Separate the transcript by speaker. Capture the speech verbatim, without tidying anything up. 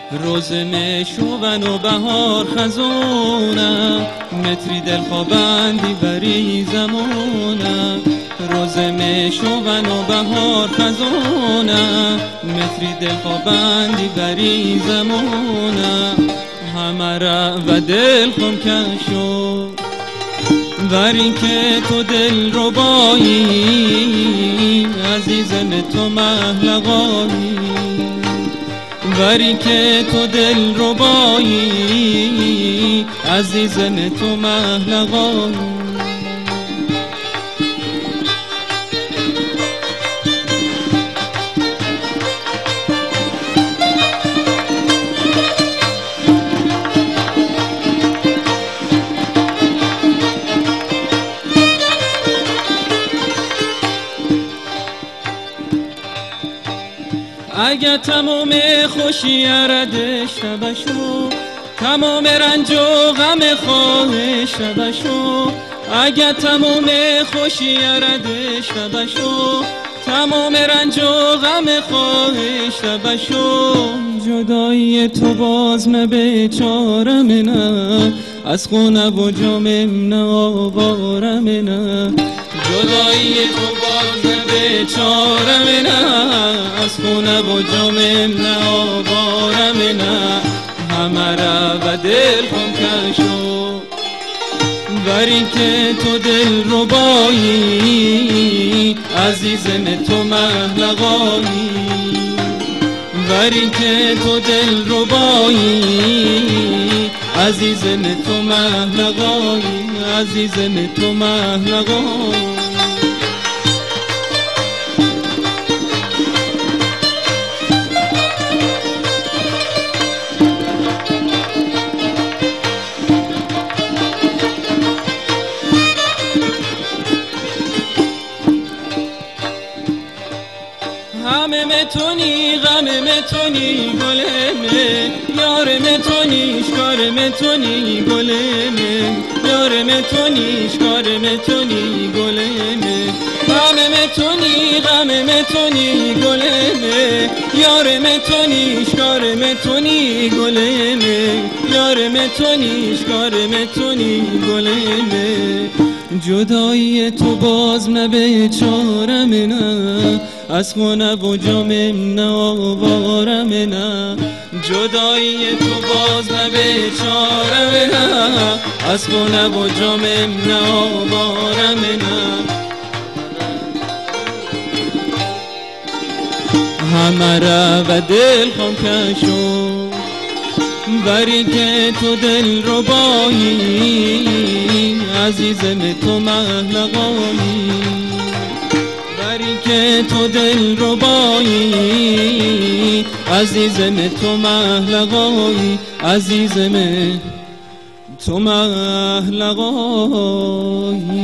Speaker 1: روز مشوون و بهار خزونم، متری دلخوابندی بری زمونم. روز مشوون و بهار خزونم، متری دلخوابندی بری زمونم. همه را و دل خم کشو بری که تو دل رو بایی، عزیزم تو محلقایی. بری که تو دل رو بایی، عزیزم تو محلقایی. اگه تمام خوشی رد شبشو، تمام رنج و غم خواه شبشو. اگه تمام خوشی رد شبشو، تمام رنج و غم خواه شبشو. جدایی تو بازم بیچارم نه، از خونه و جامم نه آوارم نه. جدایی تو بازم بیچارم نه، از خونه و جامم نه آوارم نه. همه را و دل خم کشو بری که تو دل رو بایی، عزیزم تو محلقایی. بری که تو دل رو بایی، عزیزم تو محلقایی. عزیزم تو محلقایی. همه متونی غم متونی گلمه، یار متونی شکار متونی گلمه، یار متونی شکار متونی گلمه. همه متونی غم متونی گلمه، یار متونی شکار متونی گلمه، یار متونی شکار متونی گلمه. جدایی تو باز نه بیچارم نه، از خونه و جامم نه آوارم نه. جدایی تو باز نه بیچارم نه، از خونه و جامم نه آوارم نه. همه را و دل خم کشو بری که تو دل رو بایی، عزیزم تو محلقایی. بری که تو دل رو بایی، عزیزم تو محلقایی. عزیزم تو محلقایی.